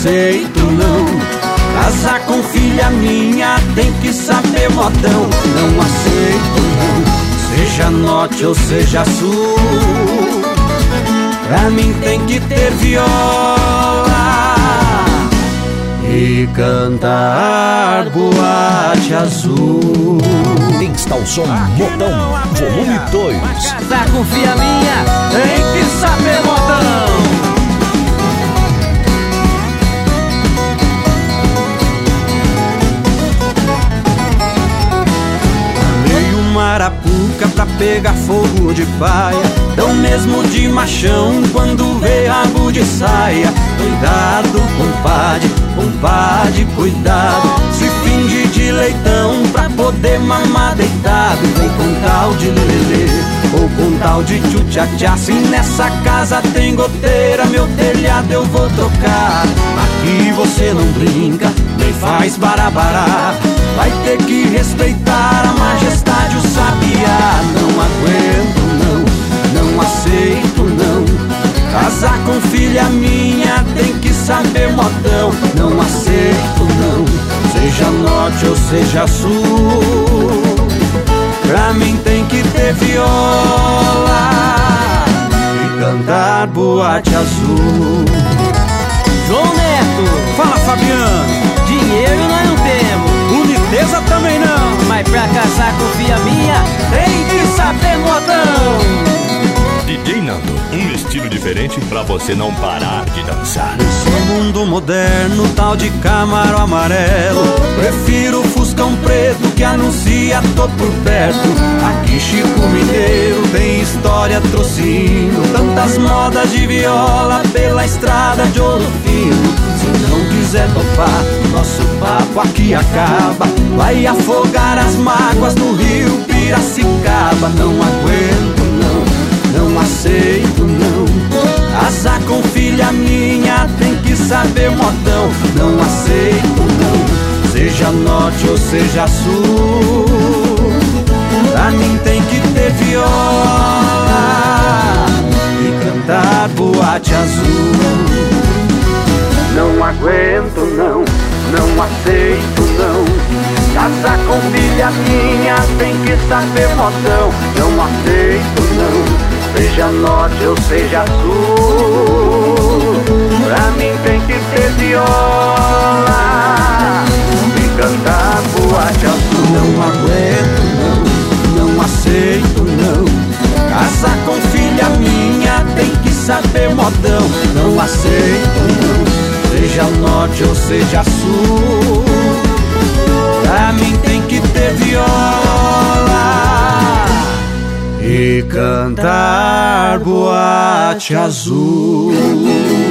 aceito não. Casar com filha minha tem que saber modão. Não aceito não, seja norte ou seja sul. Pra mim tem que ter viola e cantar Boate Azul. Insta o som Modão, volume 2. Casar com filha minha tem que saber modão. Marapuca pra pegar fogo de paia, tão mesmo de machão quando vê rabo de saia. Cuidado, compadre, cuidado. Se finge de leitão pra poder mamar deitado. Vem com tal de lelê ou com tal de tchutchá. Se nessa casa tem goteira, meu telhado eu vou trocar. Aqui você não brinca, nem faz barabará. Vai ter que respeitar a majestade, o sabiá. Não aguento não aceito não. Casar com filha minha tem que saber modão. Não aceito não, seja norte ou seja sul. Pra mim tem que ter viola e cantar Boate Azul. João Neto, fala Fabiano. Dinheiro nós não temos, boniteza também não, mas pra casar com filha minha tem que saber modão. DJ Nando, um estilo diferente pra você não parar de dançar. Nesse mundo moderno, tal de Camaro amarelo, prefiro o Fuscão preto que anuncia tô por perto. Aqui Chico Mineiro tem história, trouxe hino, tantas modas de viola pela estrada de Ouro Fino. Se não quiser topar, nosso papo aqui acaba. Vai afogar as mágoas no rio Piracicaba. Não aguento não aceito não. Casar com filha minha tem que saber modão. Não aceito não, seja norte ou seja sul. Pra mim tem que ter viola e cantar Boate Azul. Não aguento não aceito não. Casar com filha minha tem que saber modão. Não aceito não, seja norte ou seja sul. Pra mim tem que ter viola e cantar Boate Azul. Não aguento não aceito não. Casar com filha minha tem que saber modão. Não aceito não, seja norte ou seja sul. Pra mim tem que ter viola e cantar Boate Azul.